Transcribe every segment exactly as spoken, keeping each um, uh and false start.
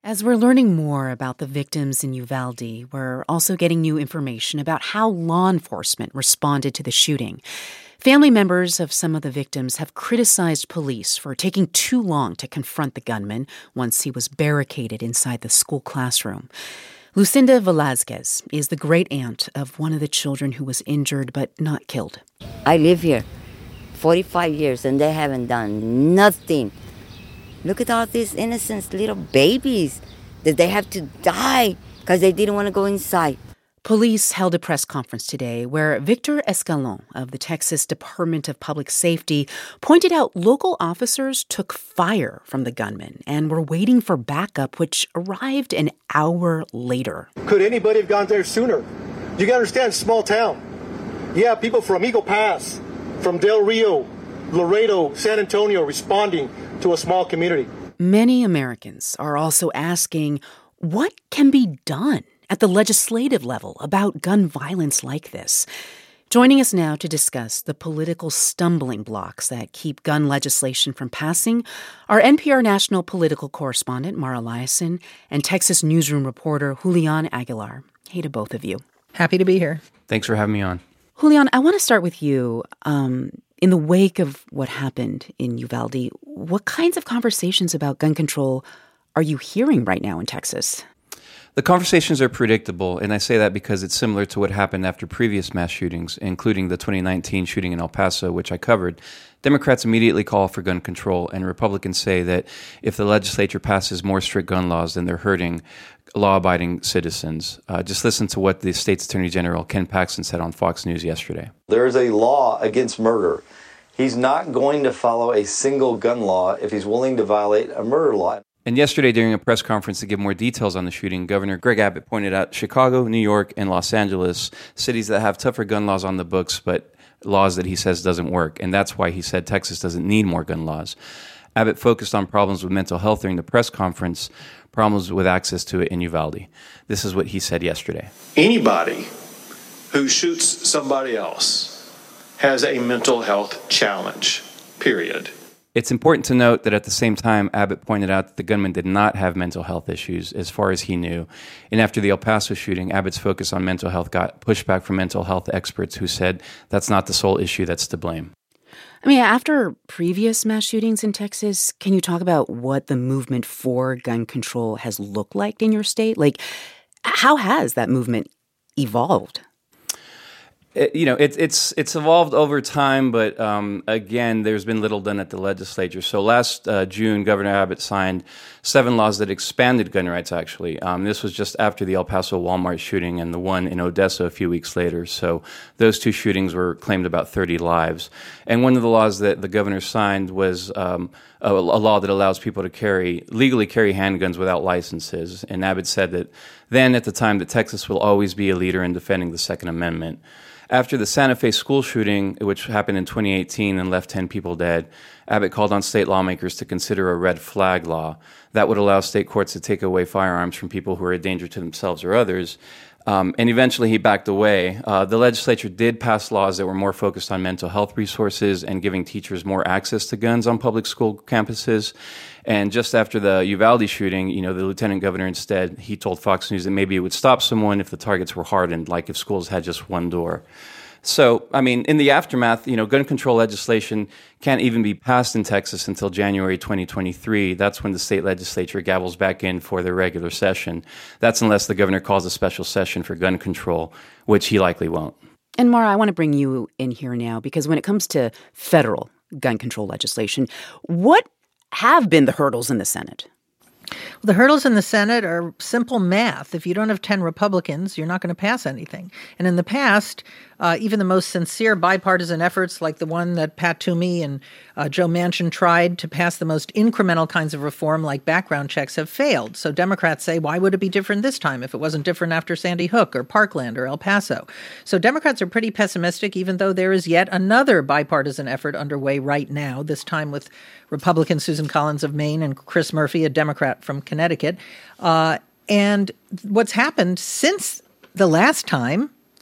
As we're learning more about the victims in Uvalde, we're also getting new information about how law enforcement responded to the shooting. Family members of some of the victims have criticized police for taking too long to confront the gunman once he was barricaded inside the school classroom. Lucinda Velazquez is the great-aunt of one of the children who was injured but not killed. I live here forty-five years and they haven't done nothing. Look at all these innocent little babies that they have to die because they didn't want to go inside. Police held a press conference today where Victor Escalon of the Texas Department of Public Safety pointed out local officers took fire from the gunman and were waiting for backup, which arrived an hour later. Could anybody have gone there sooner? You got to understand, small town. You have people from Eagle Pass, from Del Rio, Laredo, San Antonio responding to a small community. Many Americans are also asking, what can be done at the legislative level about gun violence like this? Joining us now to discuss the political stumbling blocks that keep gun legislation from passing are N P R national political correspondent Mara Liasson and Texas newsroom reporter Julian Aguilar. Hey to both of you. Happy to be here. Thanks for having me on. Julian, I want to start with you. Um, in the wake of what happened in Uvalde, what kinds of conversations about gun control are you hearing right now in Texas? The conversations are predictable, and I say that because it's similar to what happened after previous mass shootings, including the twenty nineteen shooting in El Paso, which I covered. Democrats immediately call for gun control, and Republicans say that if the legislature passes more strict gun laws, then they're hurting law-abiding citizens. Uh, just listen to what the state's Attorney General Ken Paxton said on Fox News yesterday. There is a law against murder. He's not going to follow a single gun law if he's willing to violate a murder law. And yesterday, during a press conference to give more details on the shooting, Governor Greg Abbott pointed out Chicago, New York, and Los Angeles, cities that have tougher gun laws on the books, but laws that he says doesn't work. And that's why he said Texas doesn't need more gun laws. Abbott focused on problems with mental health during the press conference, problems with access to it in Uvalde. This is what he said yesterday. Anybody who shoots somebody else has a mental health challenge, period. It's important to note that at the same time, Abbott pointed out that the gunman did not have mental health issues as far as he knew. And after the El Paso shooting, Abbott's focus on mental health got pushback from mental health experts who said that's not the sole issue that's to blame. I mean, after previous mass shootings in Texas, can you talk about what the movement for gun control has looked like in your state? Like, how has that movement evolved? It, you know, it, it's it's evolved over time, but um, again, there's been little done at the legislature. So last uh, June, Governor Abbott signed seven laws that expanded gun rights, actually. Um, this was just after the El Paso Walmart shooting and the one in Odessa a few weeks later. So those two shootings were claimed about thirty lives. And one of the laws that the governor signed was um, a, a law that allows people to carry legally carry handguns without licenses. And Abbott said that then at the time that Texas will always be a leader in defending the Second Amendment. After the Santa Fe school shooting, which happened in twenty eighteen and left ten people dead, Abbott called on state lawmakers to consider a red flag law that would allow state courts to take away firearms from people who are a danger to themselves or others. Um, and eventually he backed away. Uh, the legislature did pass laws that were more focused on mental health resources and giving teachers more access to guns on public school campuses. And just after the Uvalde shooting, you know, the lieutenant governor instead, he told Fox News that maybe it would stop someone if the targets were hardened, like if schools had just one door. So, I mean, in the aftermath, you know, gun control legislation can't even be passed in Texas until January twenty twenty-three. That's when the state legislature gavels back in for their regular session. That's unless the governor calls a special session for gun control, which he likely won't. And Mara, I want to bring you in here now, because when it comes to federal gun control legislation, what have been the hurdles in the Senate? Well, the hurdles in the Senate are simple math. If you don't have ten Republicans, you're not going to pass anything. And in the past, uh, even the most sincere bipartisan efforts, like the one that Pat Toomey and uh, Joe Manchin tried to pass the most incremental kinds of reform, like background checks, have failed. So Democrats say, why would it be different this time if it wasn't different after Sandy Hook or Parkland or El Paso? So Democrats are pretty pessimistic, even though there is yet another bipartisan effort underway right now, this time with Republican Susan Collins of Maine and Chris Murphy, a Democrat from Connecticut. Uh, and what's happened since the last time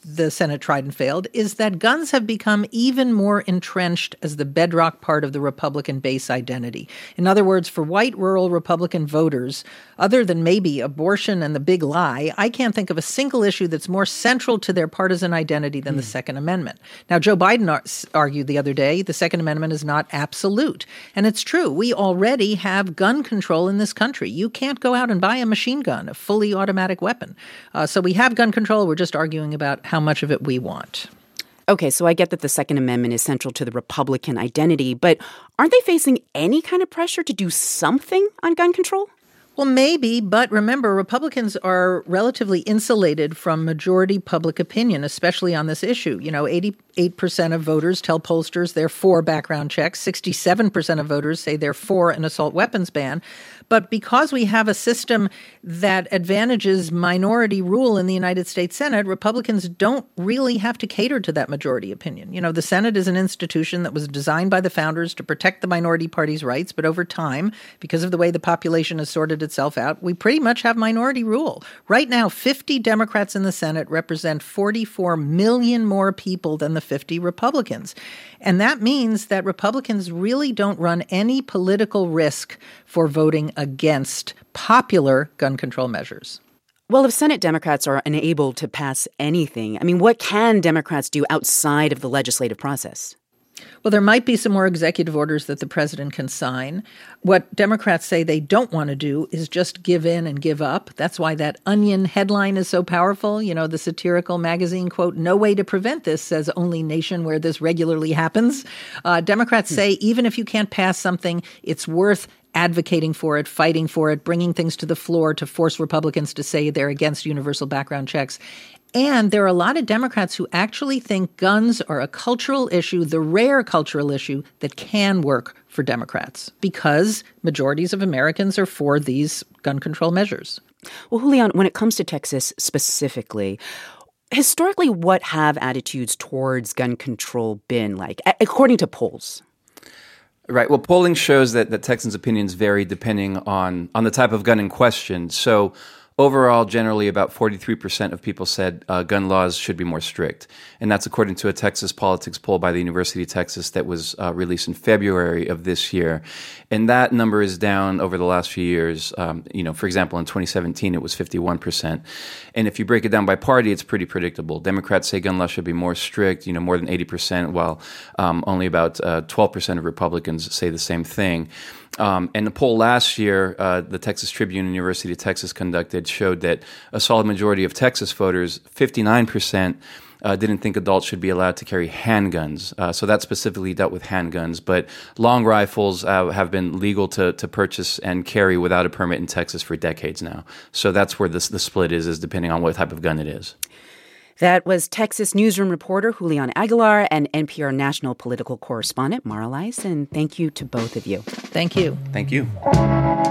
the Senate tried and failed, is that guns have become even more entrenched as the bedrock part of the Republican base identity. In other words, for white rural Republican voters, other than maybe abortion and the big lie, I can't think of a single issue that's more central to their partisan identity than mm. the Second Amendment. Now, Joe Biden ar- argued the other day the Second Amendment is not absolute. And it's true. We already have gun control in this country. You can't go out and buy a machine gun, a fully automatic weapon. Uh, so we have gun control. We're just arguing about how much of it we want. Okay, so I get that the Second Amendment is central to the Republican identity, but aren't they facing any kind of pressure to do something on gun control? Well, maybe, but remember, Republicans are relatively insulated from majority public opinion, especially on this issue. You know, eighty-eight percent of voters tell pollsters they're for background checks. sixty-seven percent of voters say they're for an assault weapons ban. But because we have a system that advantages minority rule in the United States Senate, Republicans don't really have to cater to that majority opinion. You know, the Senate is an institution that was designed by the founders to protect the minority party's rights. But over time, because of the way the population has sorted itself out, we pretty much have minority rule. Right now, fifty Democrats in the Senate represent forty-four million more people than the fifty Republicans. And that means that Republicans really don't run any political risk for voting against popular gun control measures. Well, if Senate Democrats are unable to pass anything, I mean, what can Democrats do outside of the legislative process? Well, there might be some more executive orders that the president can sign. What Democrats say they don't want to do is just give in and give up. That's why that Onion headline is so powerful. You know, the satirical magazine, quote, "No way to prevent this, says only nation where this regularly happens." Uh, Democrats say even if you can't pass something, it's worth advocating for it, fighting for it, bringing things to the floor to force Republicans to say they're against universal background checks. And there are a lot of Democrats who actually think guns are a cultural issue, the rare cultural issue that can work for Democrats because majorities of Americans are for these gun control measures. Well, Julian, when it comes to Texas specifically, historically, what have attitudes towards gun control been like, according to polls? Right. Well, polling shows that, that Texans' opinions vary depending on, on the type of gun in question. So overall, generally about forty-three percent of people said uh, gun laws should be more strict. And that's according to a Texas politics poll by the University of Texas that was uh, released in February of this year. And that number is down over the last few years. Um, you know, for example, in twenty seventeen, it was fifty-one percent. And if you break it down by party, it's pretty predictable. Democrats say gun laws should be more strict, you know, more than eighty percent, while um, only about uh, twelve percent of Republicans say the same thing. Um, and the poll last year, uh, the Texas Tribune and University of Texas conducted, showed that a solid majority of Texas voters, fifty-nine percent, uh, didn't think adults should be allowed to carry handguns. Uh, so that specifically dealt with handguns. But long rifles uh, have been legal to, to purchase and carry without a permit in Texas for decades now. So that's where this, the split is, is depending on what type of gun it is. That was Texas newsroom reporter Julian Aguilar and N P R national political correspondent Mara Lice. And thank you to both of you. Thank you. Thank you.